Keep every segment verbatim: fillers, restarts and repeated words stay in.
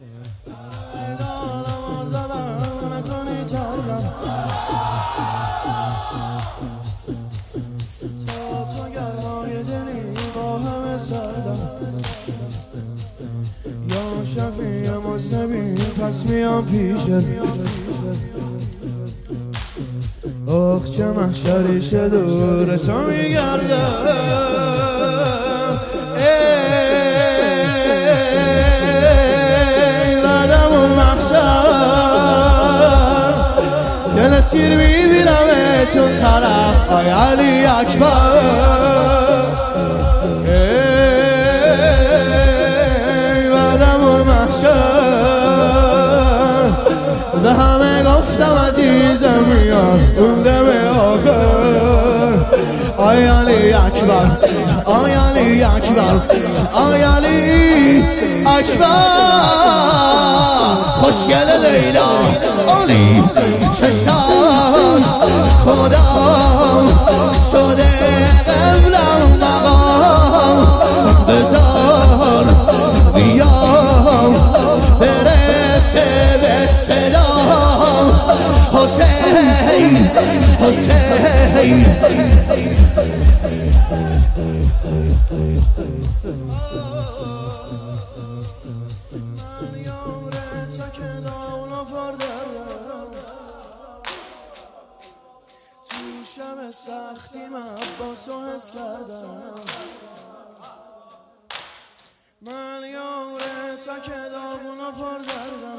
یا شفیع مذنبین پس میام پیشت، آخ چه محشریش دور تو میگردم. ای بعدم اون محشر دل سیر میبینم چون طرف های علی اکبر. ای بعدم اون محشر به همه گفتم عزیزم میاد اون دم آخر. آی علی اکبر، آی علی اکبر، آی علی اکبر. خوشگل لیلا علی چشم خدا شده قبلم مقام، بذار بیام برسه به صدام. حسین حسین تو شب سختی من عباسو حس کردم. من یاره تا که داغونو پر دردم.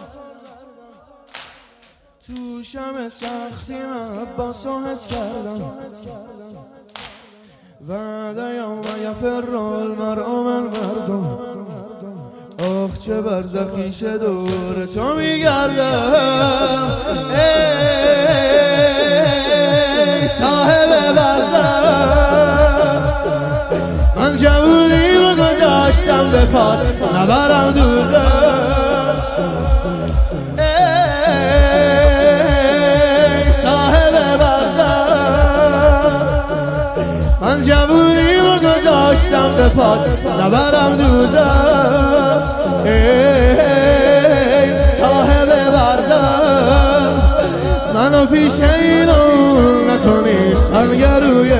تو شب سختی من عباسو حس کردم. وعده یوم یفر المرء من مردم. آخ چه برزخیش دور تو میگردم. ای صاحب برزخ من جوونی رو گذاشتم به پات نبرم دوزخ. ای صاحب برزخ من جوونی رو گذاشتم به پات نبرم دوزخ. ای صاحب برزخ منو پیش اینو نکنی سنگرویه.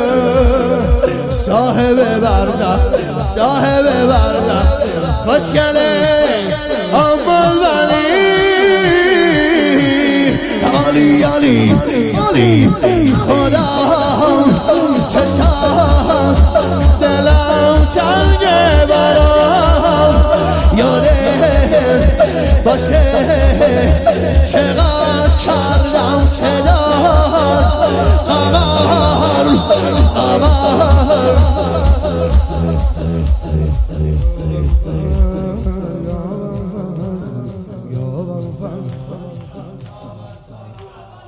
صاحب برزخ صاحب برزخ خوشگله اما ولی علی علی علی خدا چشم دلم تنگه برام. یاده باشه چقدر کردم صدا قمر قمر. یا